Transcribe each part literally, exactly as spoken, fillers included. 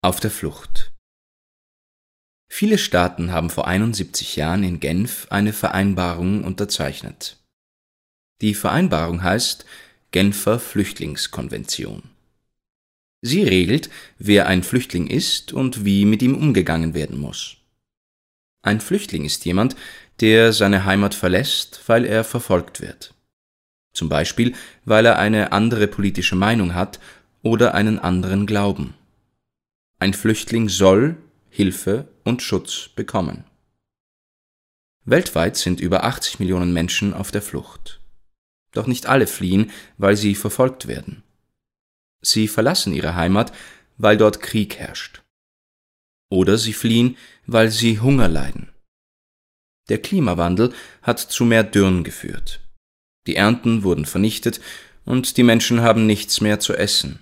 Auf der Flucht. Viele Staaten haben vor einundsiebzig Jahren in Genf eine Vereinbarung unterzeichnet. Die Vereinbarung heißt Genfer Flüchtlingskonvention. Sie regelt, wer ein Flüchtling ist und wie mit ihm umgegangen werden muss. Ein Flüchtling ist jemand, der seine Heimat verlässt, weil er verfolgt wird. Zum Beispiel, weil er eine andere politische Meinung hat oder einen anderen Glauben. Ein Flüchtling soll Hilfe und Schutz bekommen. Weltweit sind über achtzig Millionen Menschen auf der Flucht. Doch nicht alle fliehen, weil sie verfolgt werden. Sie verlassen ihre Heimat, weil dort Krieg herrscht. Oder sie fliehen, weil sie Hunger leiden. Der Klimawandel hat zu mehr Dürren geführt. Die Ernten wurden vernichtet und die Menschen haben nichts mehr zu essen.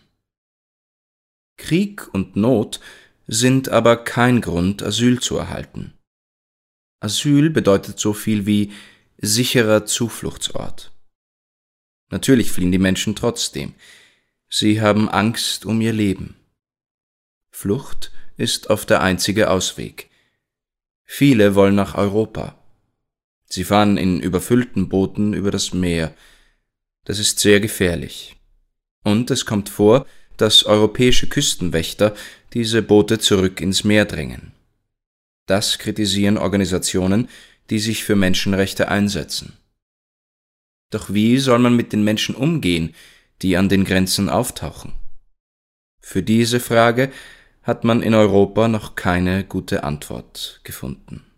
Krieg und Not sind aber kein Grund, Asyl zu erhalten. Asyl bedeutet so viel wie sicherer Zufluchtsort. Natürlich fliehen die Menschen trotzdem. Sie haben Angst um ihr Leben. Flucht ist oft der einzige Ausweg. Viele wollen nach Europa. Sie fahren in überfüllten Booten über das Meer. Das ist sehr gefährlich. Und es kommt vor, dass europäische Küstenwächter diese Boote zurück ins Meer drängen. Das kritisieren Organisationen, die sich für Menschenrechte einsetzen. Doch wie soll man mit den Menschen umgehen, die an den Grenzen auftauchen? Für diese Frage hat man in Europa noch keine gute Antwort gefunden.